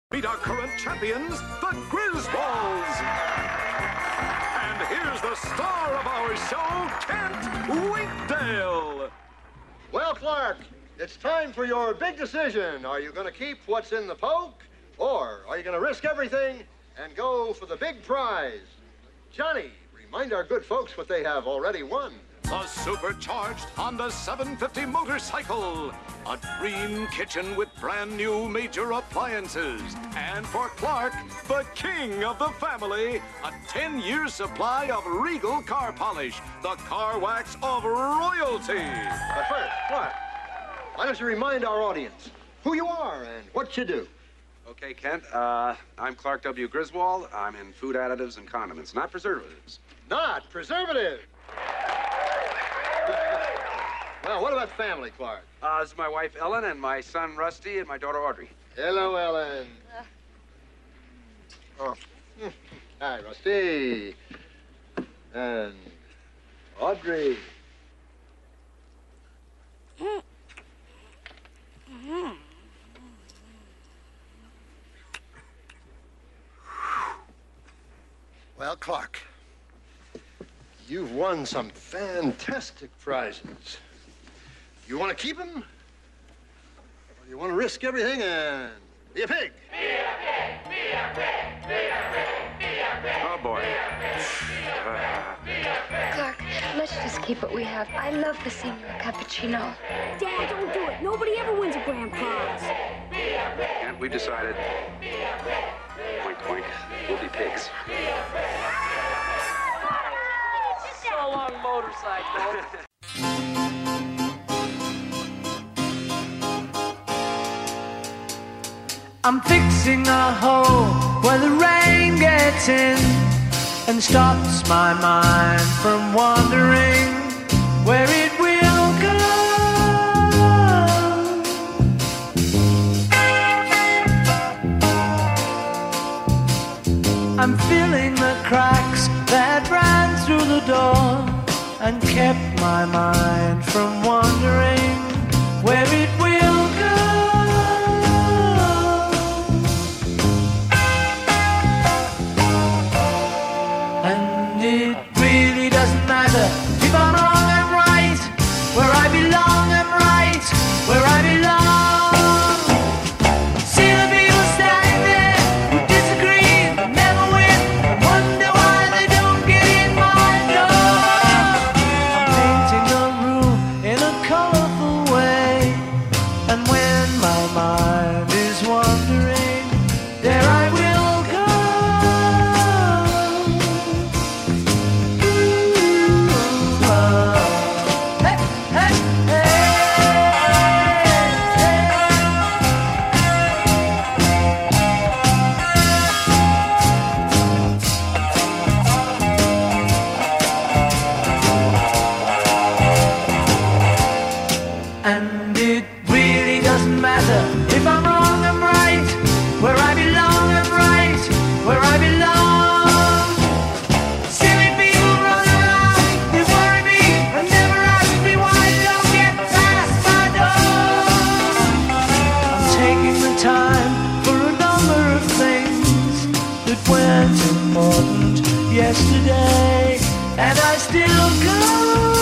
Meet our current champions, the Griswolds. And here's the star of our show, Kent Winkdale. Well, Clark, it's time for your big decision. Are you going to keep what's in the poke, or are you going to risk everything and go for the big prize? Johnny, remind our good folks what they have already won. The supercharged Honda 750 motorcycle. A dream kitchen with brand new major appliances. And for Clark, the king of the family, a 10-year supply of Regal car polish, the car wax of royalty. But first, Clark, why don't you remind our audience who you are and what you do? Okay, Kent, I'm Clark W. Griswold. I'm in food additives and condiments, not preservatives. Not preservative. Well, what about family, Clark? This is my wife, Ellen, and my son, Rusty, and my daughter, Audrey. Hello, Ellen. Oh. Hi, Rusty. And Audrey. Well, Clark, you've won some fantastic prizes. You want to keep them? Or you want to risk everything and be a pig? Be a pig, be a pig, be a pig, be a pig. Oh, boy. Clark, let's just keep what we have. I love the senior cappuccino. Dad, don't do it. Nobody ever wins a grand prize. Kent, we've decided. Point, point. We'll be pigs. So long, motorcycle. I'm fixing a hole where the rain gets in and stops my mind from wondering where it will go. I'm filling the cracks that ran through the door and kept my mind from wondering where it will go. And it really doesn't matter if I'm wrong, I'm right. Where I belong, I'm right. Where I belong. See the people standing there who disagree, but never win. Wonder why they don't get in my door. I'm painting a room in a colorful way, and when my mind is wandering, there I will go. And it really doesn't matter if I'm wrong, I'm right. Where I belong, I'm right. Where I belong. Silly people run around, they worry me and never ask me why I don't get past my door. I'm taking the time for a number of things that weren't important yesterday, and I still go.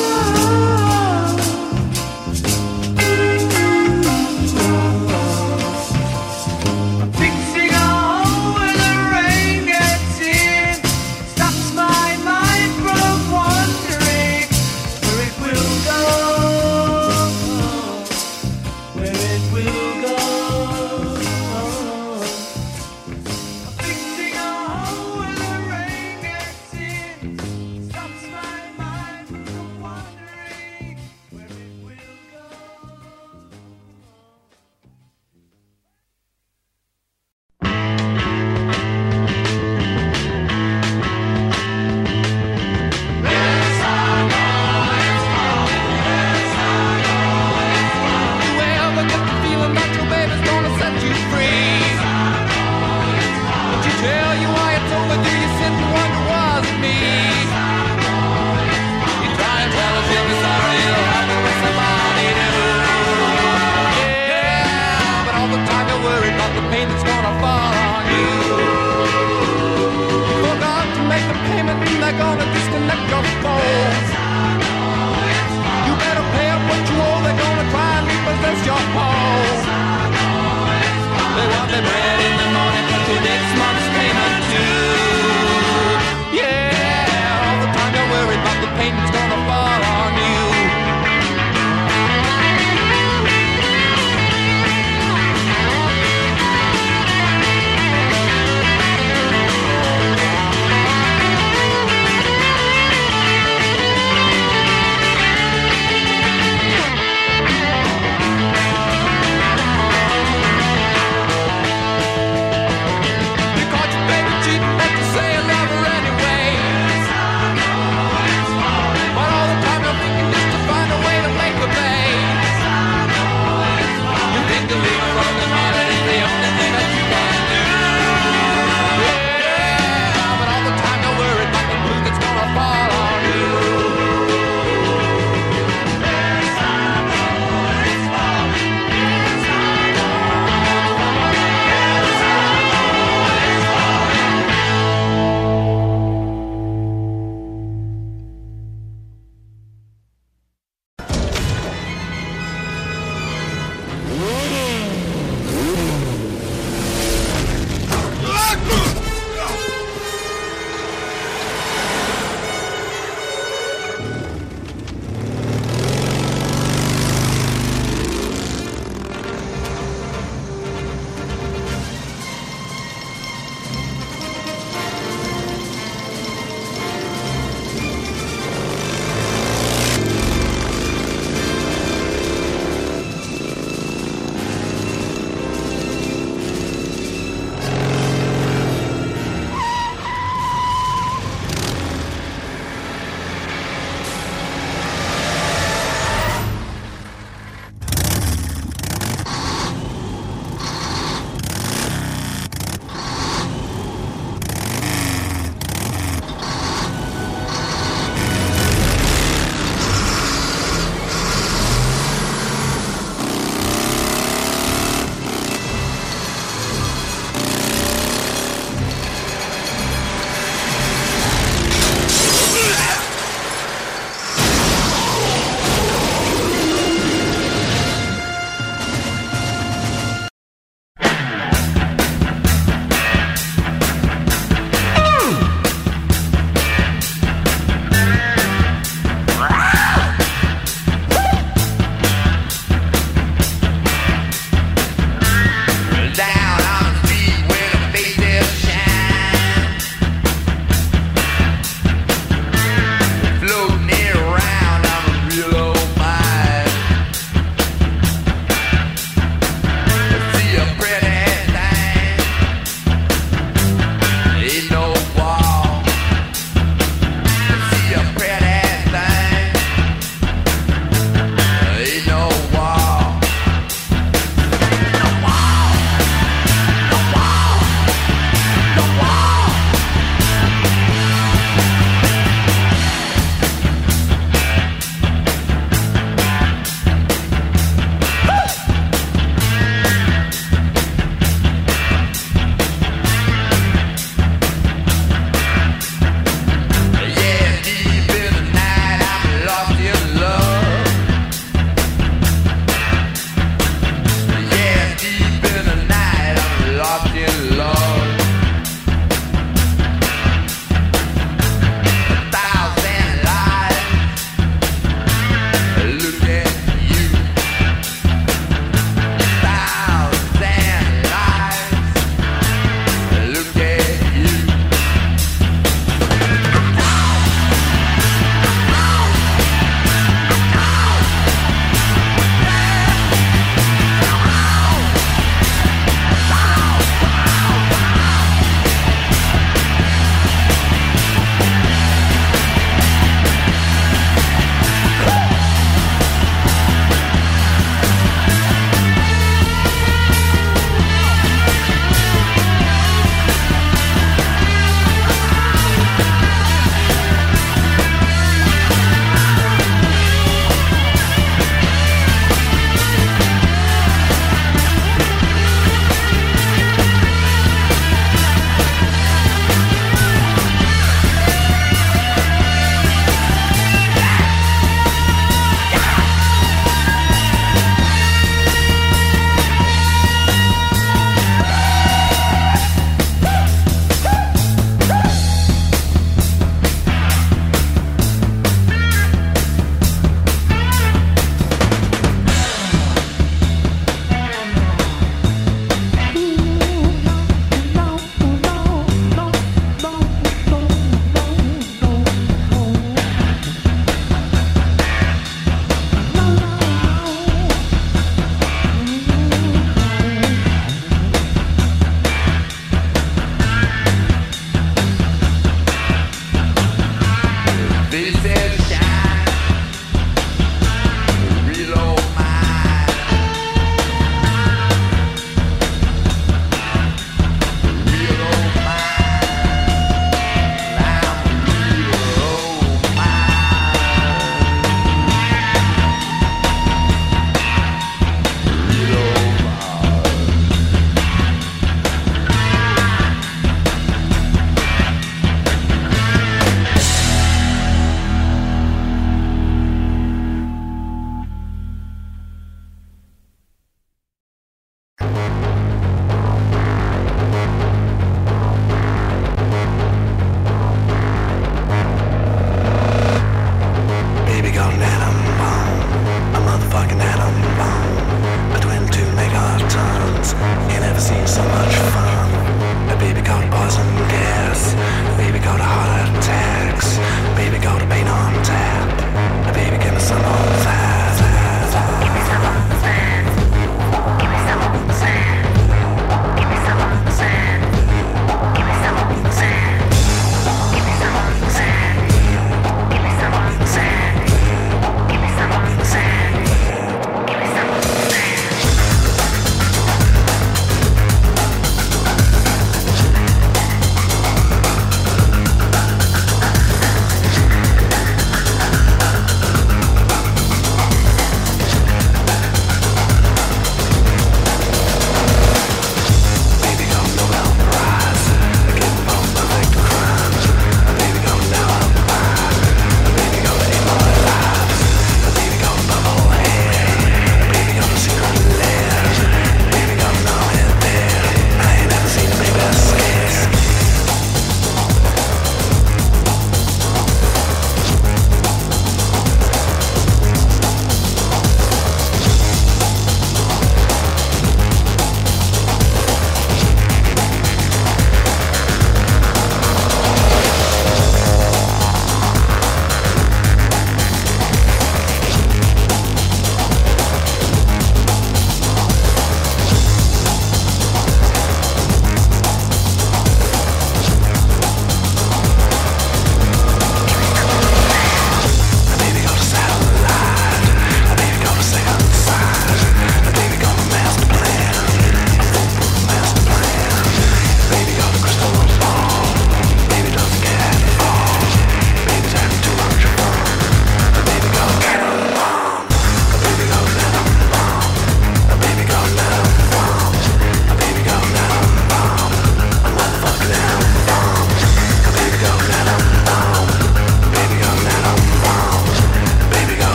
Fixing a hole where the rain gets in, stops my mind from wondering where it will go, where it will go. Fixing a hole where the rain gets in, stops my mind from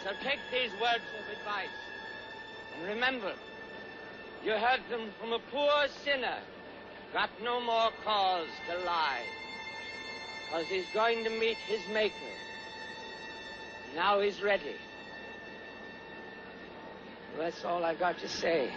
So take these words of advice. And remember, you heard them from a poor sinner. Got no more cause to lie. Because he's going to meet his maker. Now he's ready. That's all I got to say.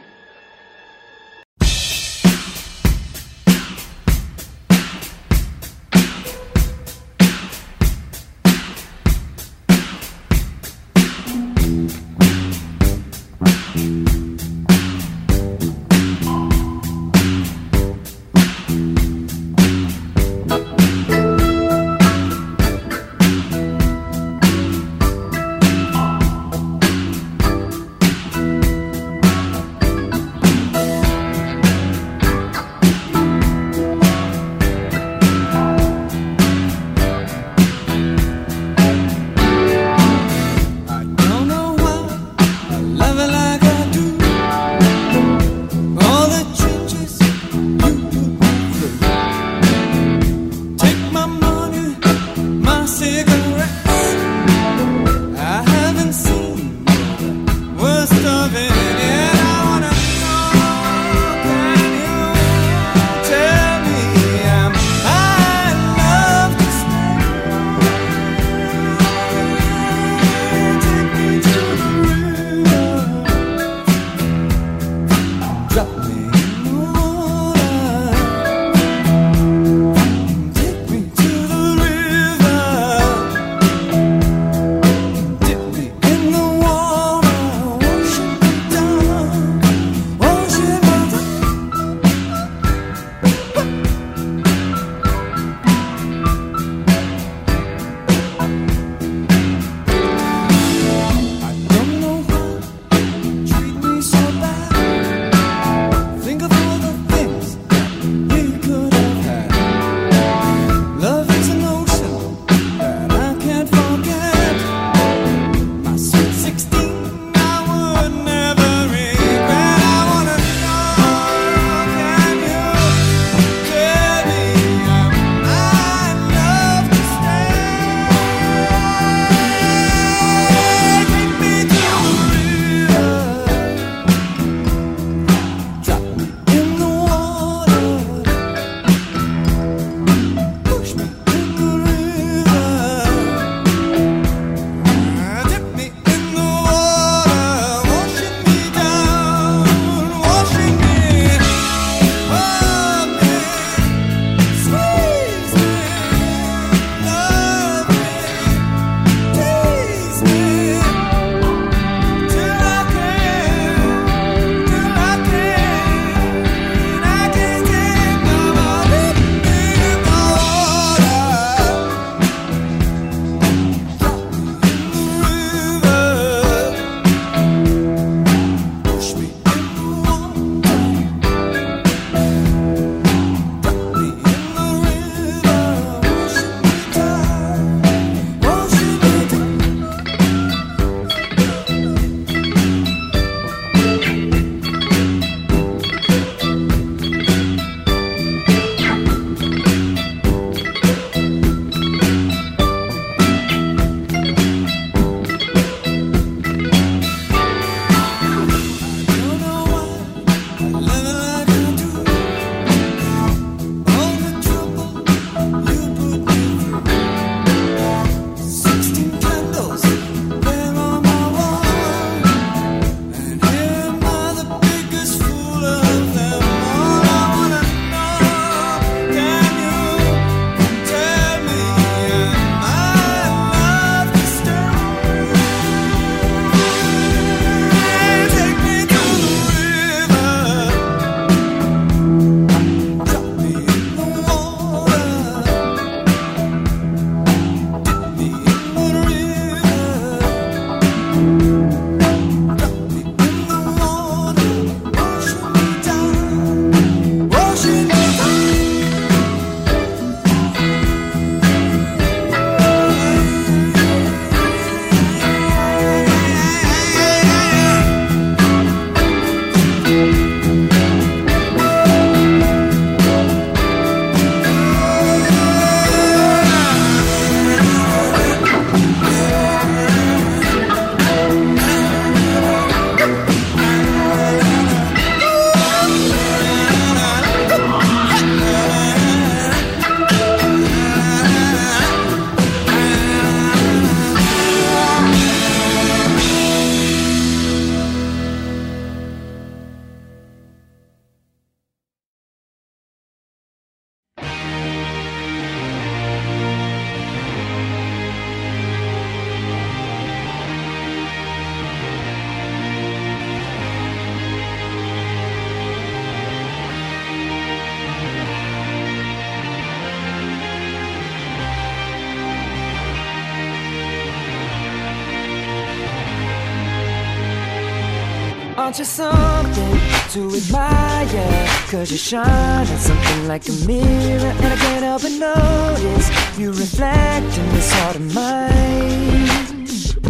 Aren't you something to admire? 'Cause you shine at something like a mirror, and I can't help but notice you reflect in this heart of mine.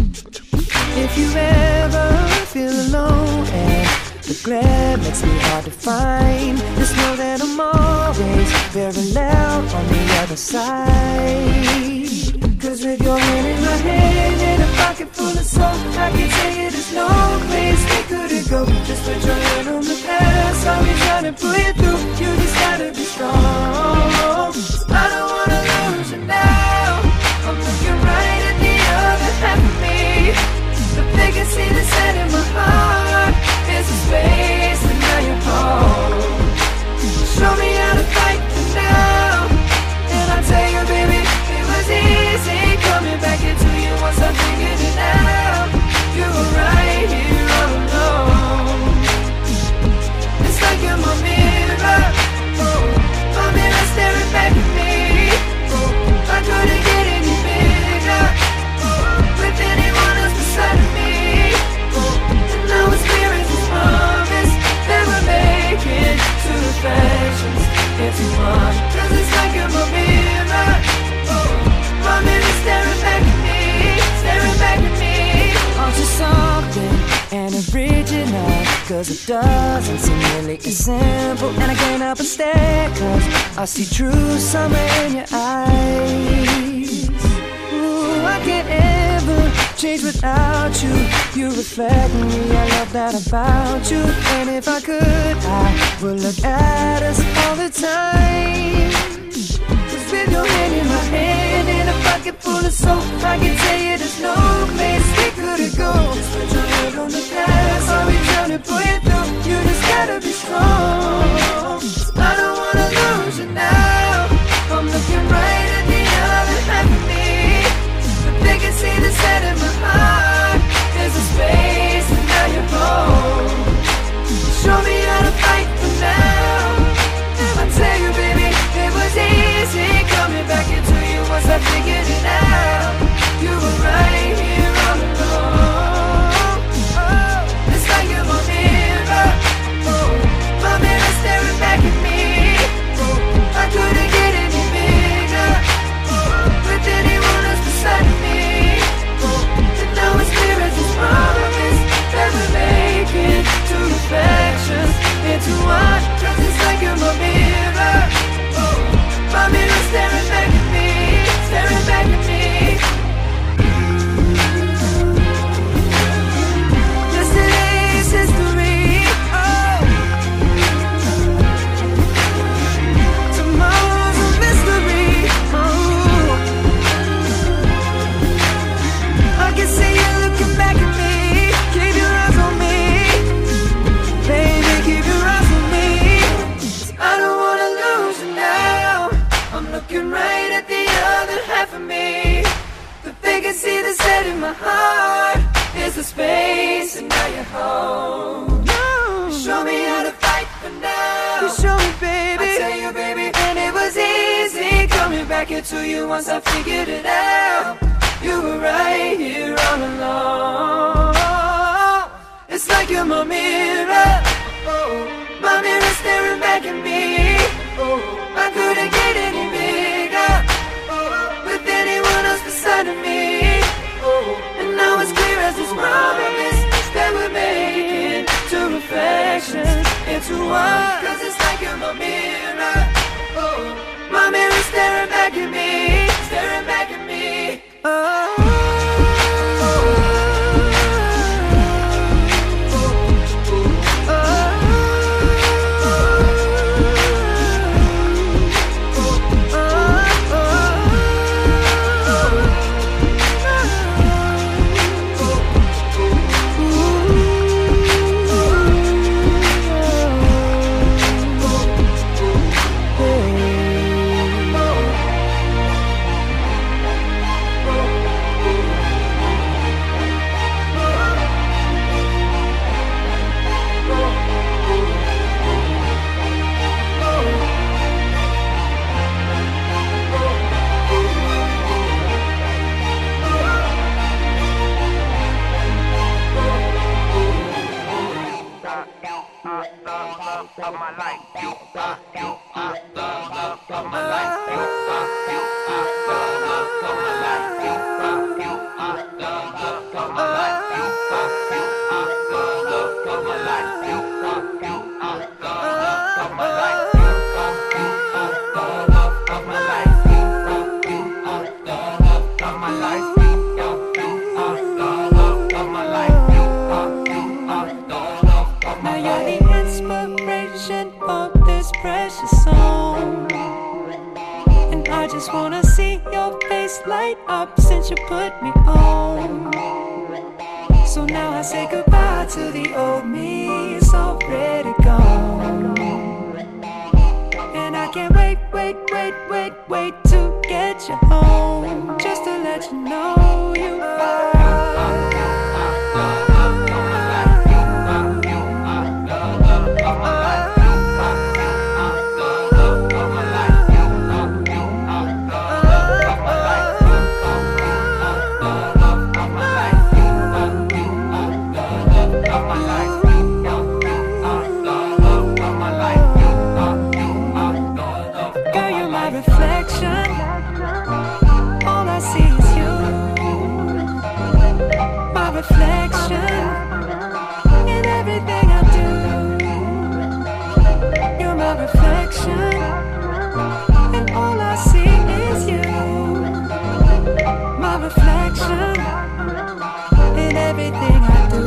If you ever feel alone and the glare makes me hard to find, just know that I'm always very loud on the other side. 'Cause with your hand in my hand and a pocket full of soap, I can tell you there's no place we couldn't go. Just put your hand on the past, I'll be trying to pull you through. You just gotta be strong. I don't wanna lose you now. I'm looking right at the other half of me. The vacancy that's set in my heart is a space, and now you're home. Show me how to fight for now, and I'll tell you, baby, it was easy coming back into you once I figured it out. You were right here all alone. It's like you're my mirror, oh, my mirror staring back at me. Oh, I couldn't get any bigger, oh, with anyone else beside of me. Oh, and now it's clear as this promise that we're making two reflections into one. 'Cause it's like you're my mirror, oh, my mirror staring back at me, staring back at me. Aren't you something and original? 'Cause it doesn't seem really as simple, and I can't help but stare, 'cause I see true summer in your eyes. Ooh, I can't ever change without you. You reflect me, I love that about you. And if I could, I would look at us all the time. 'Cause with your hand in my hand and a pocket full of soap, I can tell you there's no place we couldn't go. Just put your head on the past, I'll be trying to pull you through. You just gotta be strong. I don't wanna lose you now. I'm looking right at the other half of me. The vacancy that's set in my heart is a space, and now you're home. Show me how to fight for now, and I tell you, baby, it was easy coming back into you once I figured it out. You were right here all alone. Oh, it's like you're my mirror, oh, my mirror staring back at me. Oh, I couldn't get any bigger, oh, with anyone else beside of me. Oh, and now it's clear as this promise that we're making two reflections into one. 'Cause it's like you're my mirror, oh, my mirror staring back at me, staring back at me. Yesterday's history, oh, tomorrow's a mystery, oh. I can see you looking back at me. Keep your eyes on me, baby, keep your eyes on me. I don't wanna lose you now. I'm looking right at the other half of me. The vacancy that's set in my heart is a space, and now you're home. You show me how to fight for now. You show me, baby. I tell you, baby, and it was easy coming back into you once I figured it out. You were right here all along. It's like you're my mirror, oh, my mirror staring back at me. Oh, I couldn't get any bigger, oh, with anyone else beside of me. Oh, and now it's clear as this promise that we're making two reflections into one. 'Cause it's like you're my mirror, oh, my mirror staring back at me, staring back at me. Oh. of my life. You are the love of my life. You are the love of my life. You are the love of my life. You are the love of my life. You are the love of my life. You are the love of my life. You are the love of my life. You are the love of my life. You are the love of my life. Now you're the inspiration for this precious song, and I just wanna see your face light up since you put me on. So now I say goodbye to the old me, it's already gone. And I can't wait to get you home, just to let you know you are. Reflection in everything I do. You're my reflection, and all I see is you. My reflection in everything I do.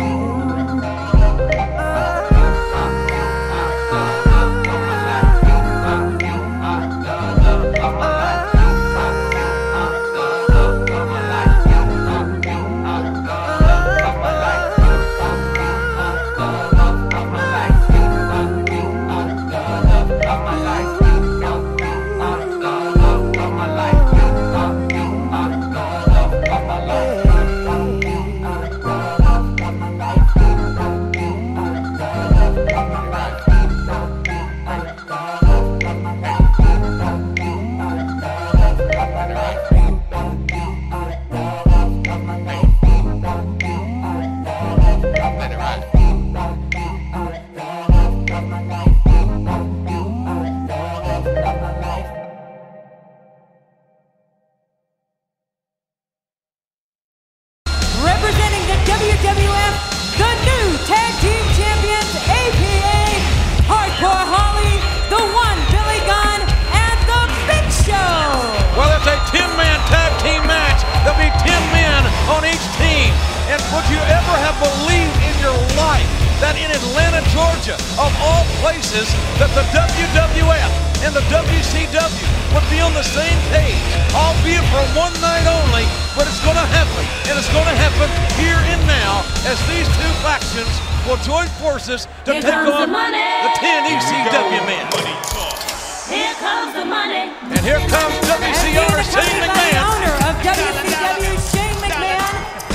Representing the WWF, the new Tag Team Champions, APA, Hardcore Holly, the One Billy Gunn, and the Big Show. Well, it's a 10-man tag team match. There'll be 10 men on each team. And would you ever have believed in your life that in Atlanta, Georgia, of all places, that the WWF and the WCW would be on the same page, albeit for one night only, but it's going to happen, and it's going to happen here and now as these two factions will join forces to take on the 10 ECW men. Here comes the money. And here comes WCR Shane McMahon. The owner of WCW, Shane McMahon.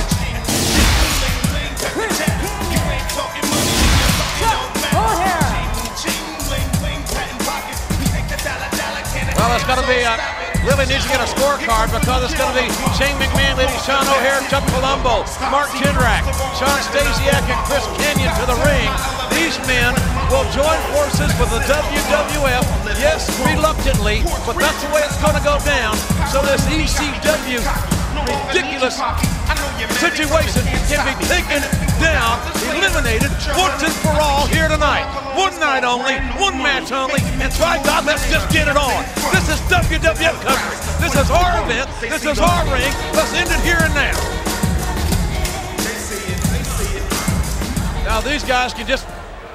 Well, it's going to be, Lily needs to get a scorecard because it's going to be Shane McMahon leading Sean O'Hare, Chuck Palumbo, Mark Jindrak, Sean Stasiak, and Chris Kenyon to the ring. These men will join forces with the WWF, yes, reluctantly, but that's the way it's going to go down. So this ECW ridiculous situation can be taken down, eliminated, once and for all here tonight. One night only, one match only, and by God, let's just get it on. This is WWF country. This is our event. This is our ring. Let's end it here and now. Now these guys can just,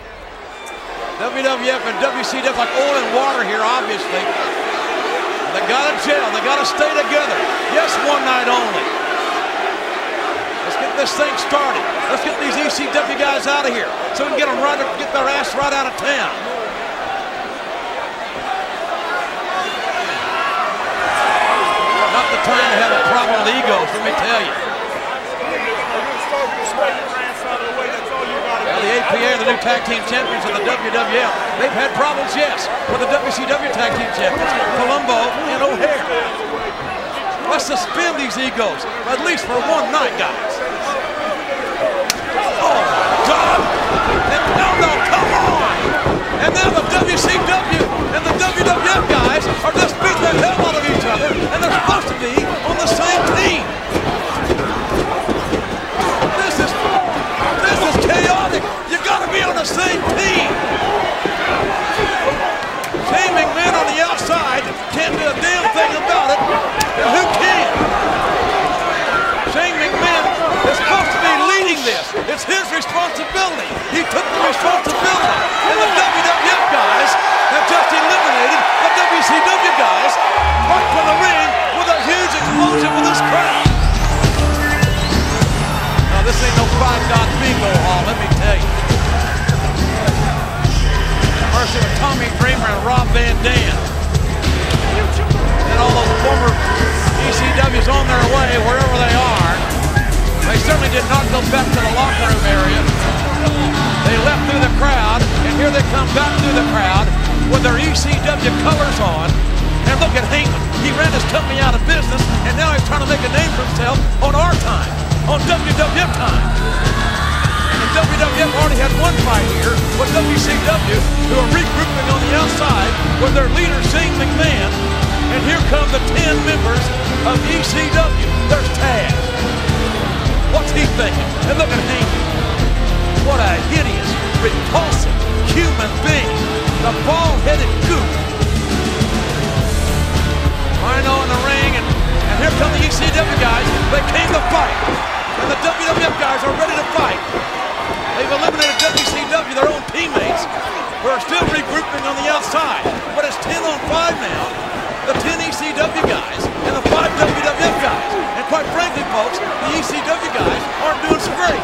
WWF and WCW like oil and water here, obviously. They gotta gel, they gotta stay together. Yes, one night only. Let's get this thing started. Let's get these ECW guys out of here so we can get them right, get their ass right out of town. Not the time to have a problem with egos, let me tell you. Well, the APA are the new tag team champions of the WWF. They've had problems, yes, with the WCW tag team champions, Palumbo and O'Hare. Let's suspend these egos, at least for one night, guys. Oh, my God! And no, come on! And responsibility. He took the responsibility. And the WWF guys have just eliminated the WCW guys right from the ring with a huge explosion with this crowd. Now, this ain't no 5-dot bingo hall, let me tell you. First with Tommy Dreamer and Rob Van Dam. And all those former ECWs on their way, wherever they are. They certainly did not go back to the locker room area. They left through the crowd, and here they come back through the crowd with their ECW colors on. And look at Heyman. He ran his company out of business, and now he's trying to make a name for himself on our time, on WWF time. And WWF already had one fight here with WCW, who are regrouping on the outside with their leader, Shane McMahon. And here come the 10 members of ECW. There's Taz. What's he thinking? And look at Heyman. What a hideous, repulsive human being. The bald-headed goop. Rhino in the ring, and here come the ECW guys. They came to fight. And the WWF guys are ready to fight. They've eliminated WCW, their own teammates, who are still regrouping on the outside. But it's 10 on 5 now. The 10 ECW guys and the 5 WWF guys. And quite frankly, folks, the ECW guys aren't doing so great.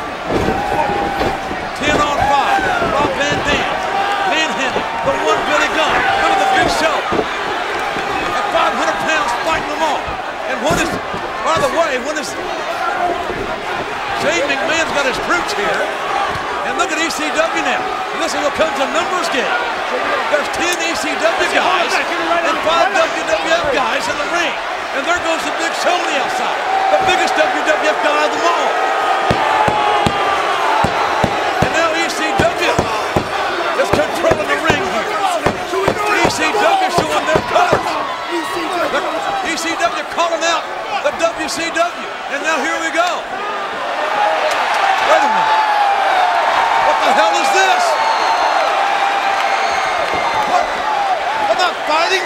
10 on 5. Rob Van Dam, Van Henley, the one Billy Gunn. Look at the big show. At 500 pounds, fighting them all. And when is, by the way, when is Shane McMahon's got his troops here. And look at ECW now. And this is what comes a numbers game. There's 10 ECW guys and 5 WWF guys in the ring. And there goes the big show on the outside. The biggest WWF guy of them all. And now ECW is controlling the ring here. ECW showing their colors. ECW calling out the WCW. And now here we go. Wait a minute. What the hell is this? What? They're not fighting.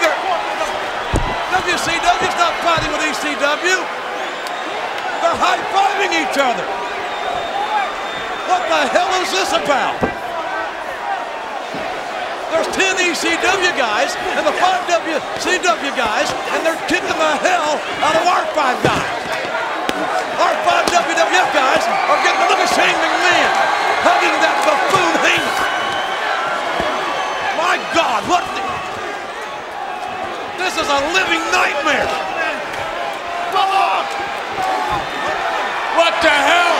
WCW's not fighting with ECW. They're high-fiving each other. What the hell is this about? There's 10 ECW guys and the 5 WCW guys, and they're kicking the hell out of our 5 guys. Our 5 WWF guys are getting a look at Shane McMahon hugging that buffoon Heyman. My God, what the... This is a living nightmare. What the hell?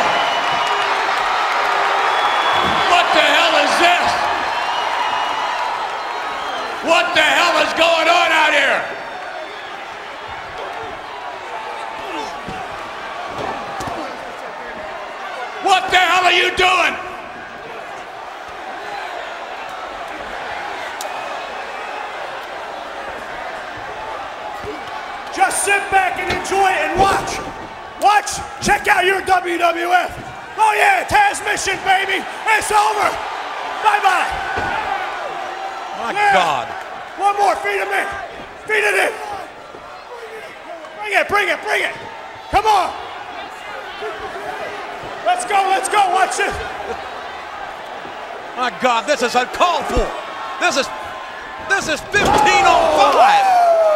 What the hell is this? What the hell is going on out here? What the hell are you doing? Just sit back and enjoy it and watch. Watch. Check out your WWF. Oh yeah, Taz mission, baby. It's over. Bye-bye. My God. One more. Feed him in. Feed it in. Bring it, bring it, bring it. Come on. Let's go, let's go. Watch this. My God, this is uncalled for. This is 15 on 5.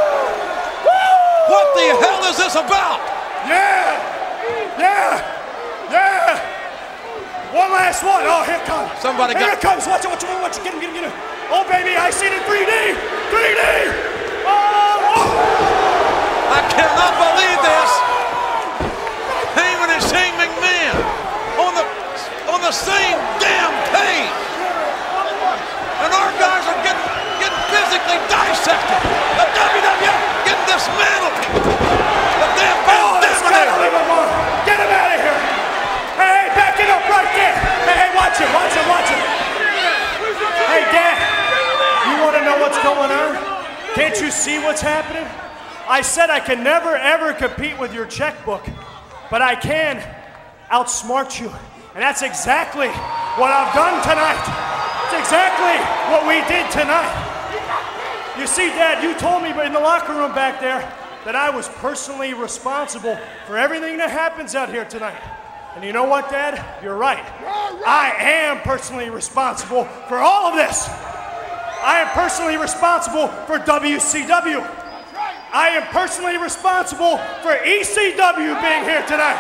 What the hell is this about? Yeah, yeah, yeah. One last one. Oh, here it comes. Somebody here it comes. Watch it, watch it, watch it. Get him, get him, get him. Oh, baby, I see it in 3D. 3D. Oh. I cannot believe this. Heyman and Shane McMahon on the same damn page. And our guys are getting physically dissected. The WWF getting dismantled. The damn Get him out of here. Hey, back it up right there. Hey, watch him, watch him, watch him. Hey, Dad, you want to know what's going on? Can't you see what's happening? I said I can never, ever compete with your checkbook, but I can outsmart you. And that's exactly what I've done tonight. It's exactly what we did tonight. You see, Dad, you told me in the locker room back there that I was personally responsible for everything that happens out here tonight. And you know what, Dad? You're right. I am personally responsible for all of this. I am personally responsible for WCW. I am personally responsible for ECW being here tonight.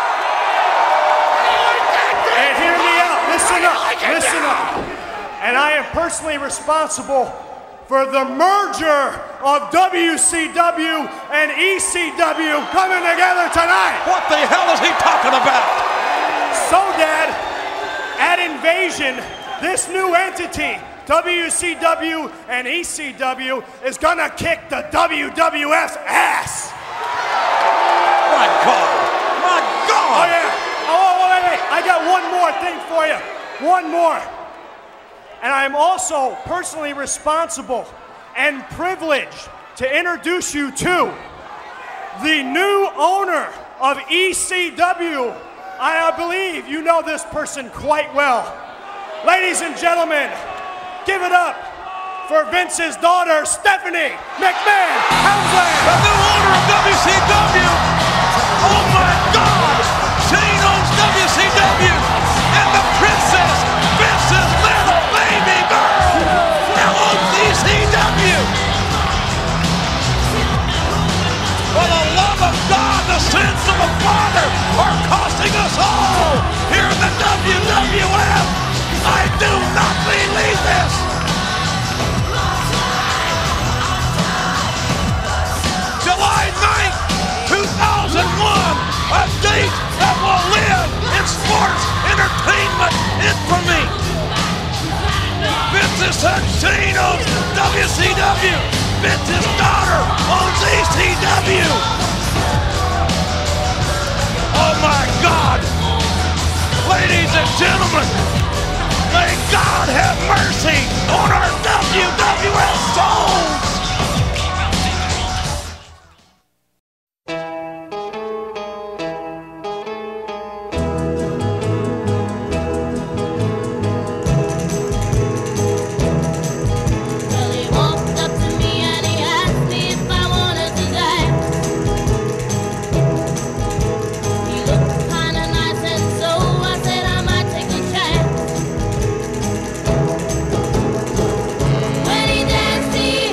And hear me out. Listen up. Listen up. And I am personally responsible for the merger of WCW and ECW coming together tonight. What the hell is he talking about? So, Dad, at Invasion, this new entity, WCW and ECW, is gonna kick the WWF's ass. My God! My God! Oh, yeah. Oh, wait. I got one more thing for you. One more. And I'm also personally responsible and privileged to introduce you to the new owner of ECW. I believe you know this person quite well. Ladies and gentlemen, give it up for Vince's daughter, Stephanie McMahon Helmsley. The new owner of WCW. Oh my God! Shane owns WCW, and the princess, Vince's little baby girl, now owns ECW. For the love of God, the sins of the Father are costing us all here in the WWF. I do not believe this. July 9th, 2001, a date that will live in sports entertainment infamy. Vince's son Shane owns WCW. Vince's daughter owns ECW. Oh my God! Ladies and gentlemen, may God have mercy on our WWF souls! When he danced, he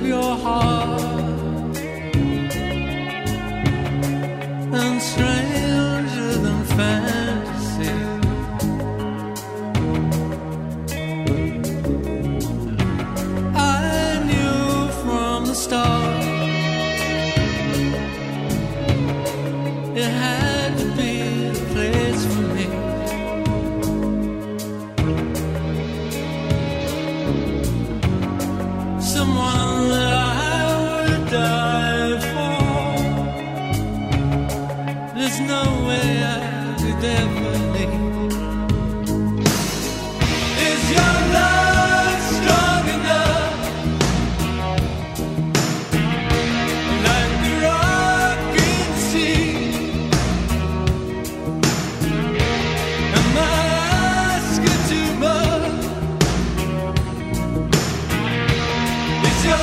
your heart, and stranger than fantasy. I knew from the start it had to be the place for me. Someone that I would die for. There's no way I could ever leave. Is your love strong enough? Like the rock in the sea. Am I asking too much? Is your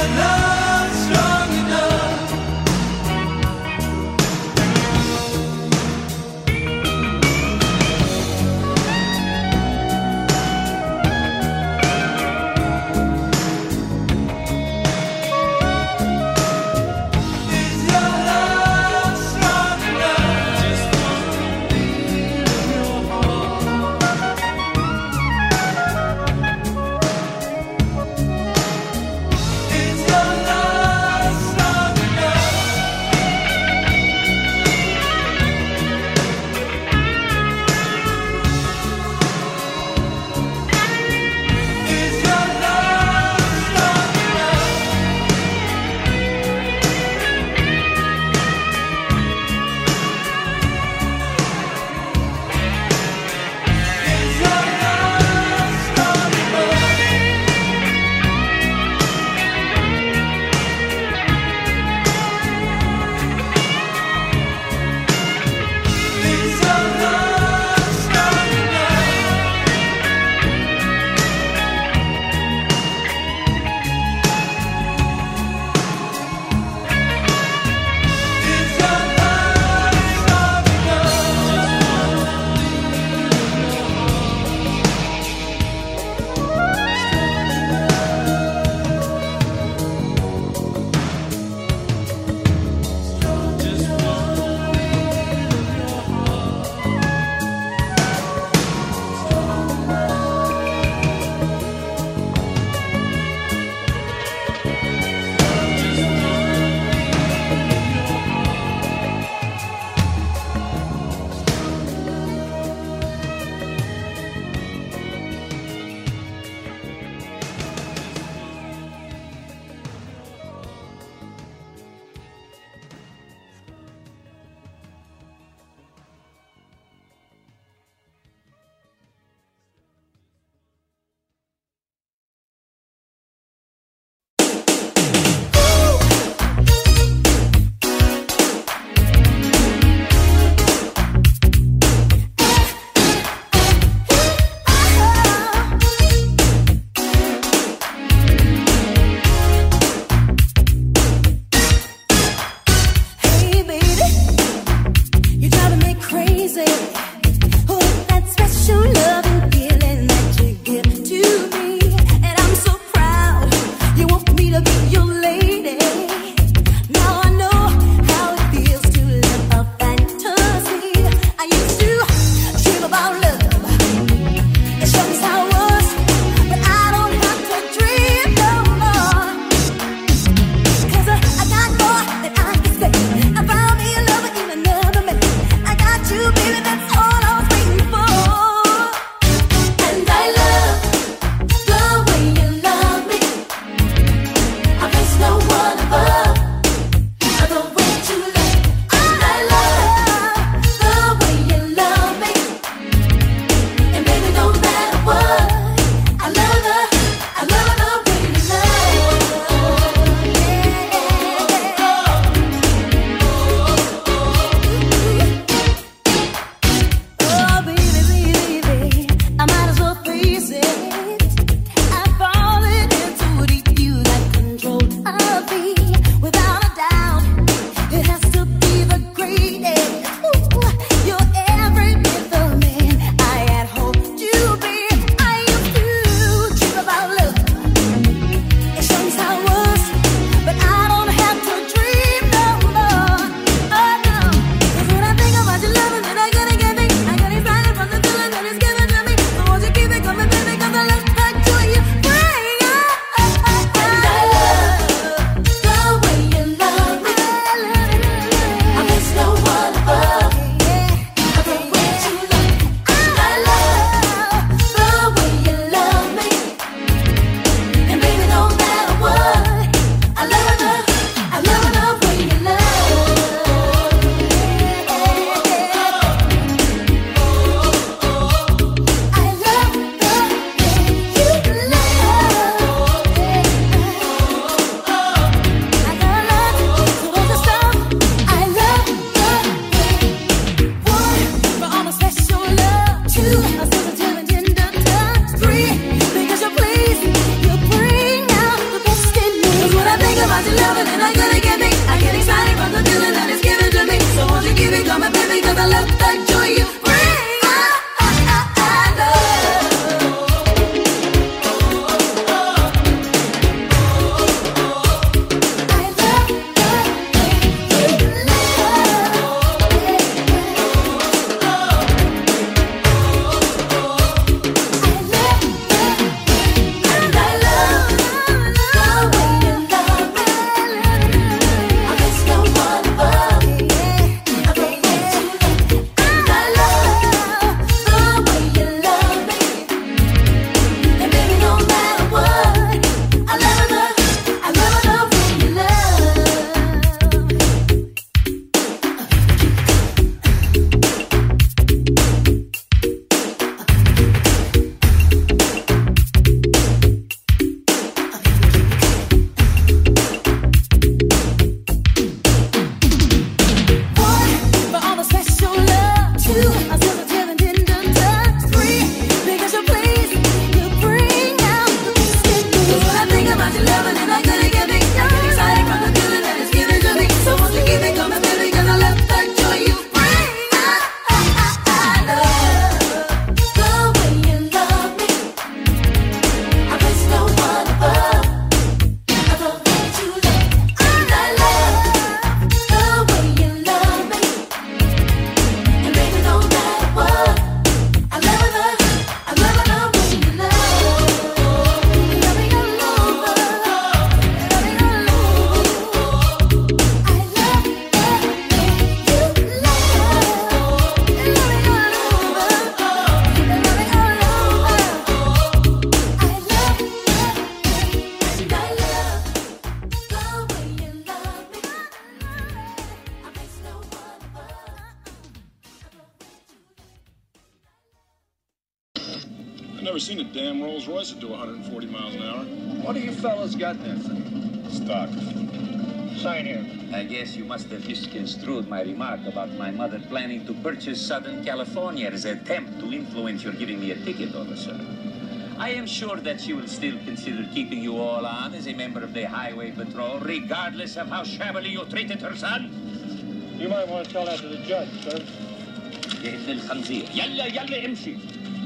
never seen a damn Rolls Royce that do 140 miles an hour. What do you fellas got in that thing? Stock. Sign here. I guess you must have misconstrued my remark about my mother planning to purchase Southern California as an attempt to influence your giving me a ticket, officer. I am sure that she will still consider keeping you all on as a member of the Highway Patrol, regardless of how shabbily you treated her son. You might want to tell that to the judge, sir. يا ابن الخنزير يلا يلا امشي.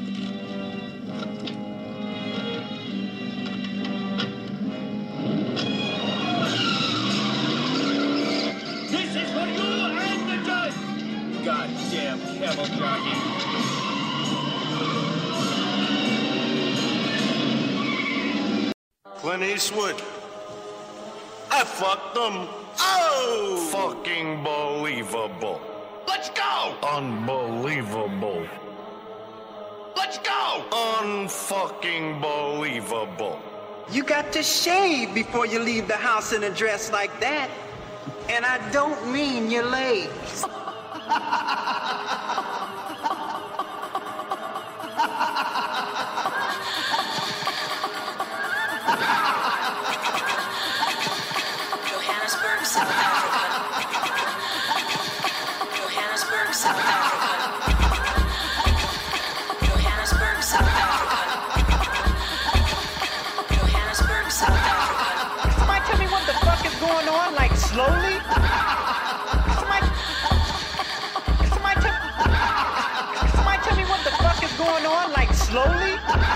This is for you and the judge. Goddamn camel jockey. Clint Eastwood. I fucked them. Oh! Fucking believable. Let's go! Unbelievable. Let's go! Unfucking believable. You got to shave before you leave the house in a dress like that. And I don't mean your legs. Johannesburg, South Africa. Johannesburg, South Africa. Johannesburg, South Africa. Johannesburg, South Africa. Somebody tell me what the fuck is going on, like slowly? Somebody tell me what the fuck is going on, like slowly?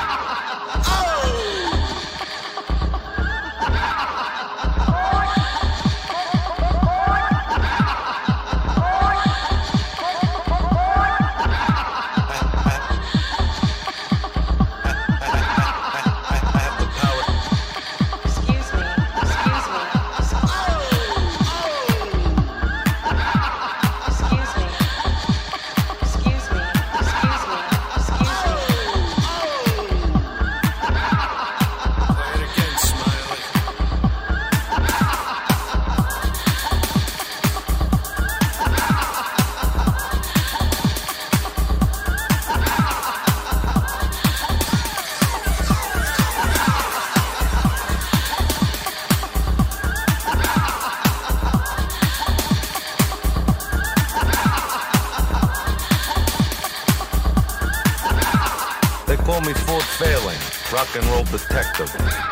Call me Ford Failing, rock and roll detective.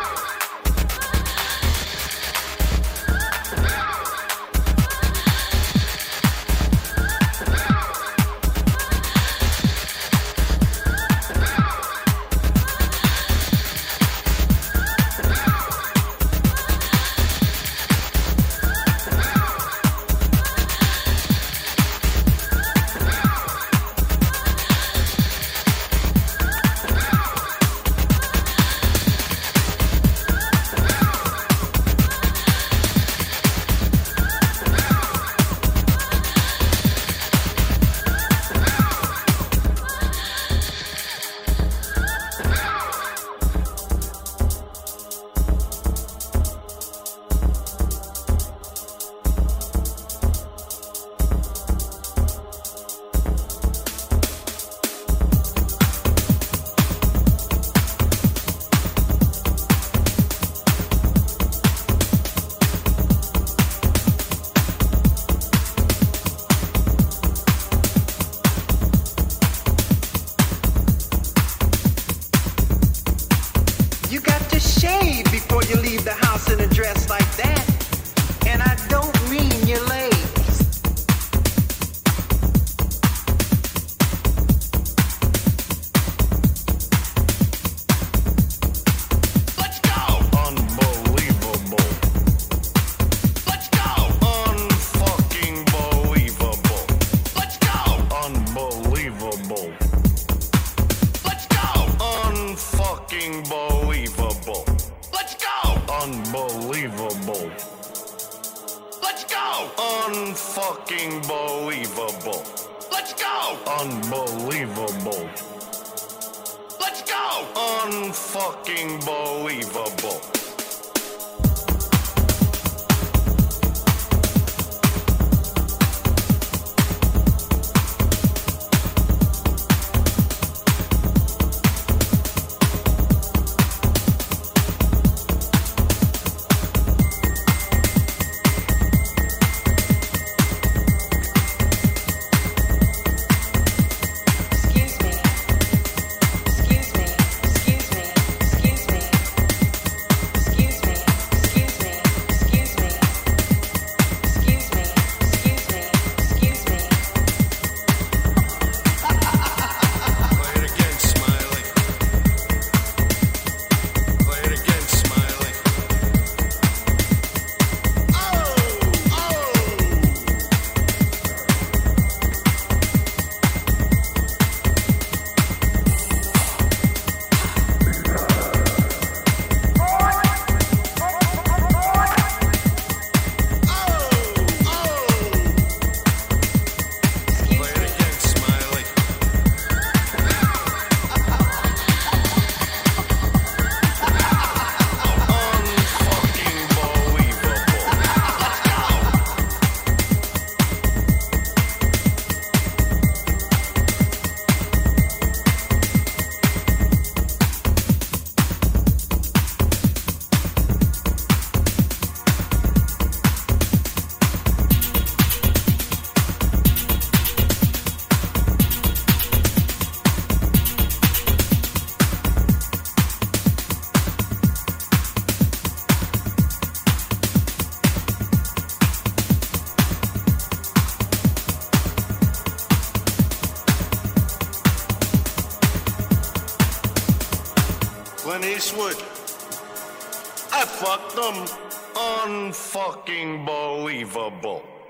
Unfucking believable. Let's go! Unbelievable. Let's go! Unfucking believable. Eastwood. I fucked them unfucking believable.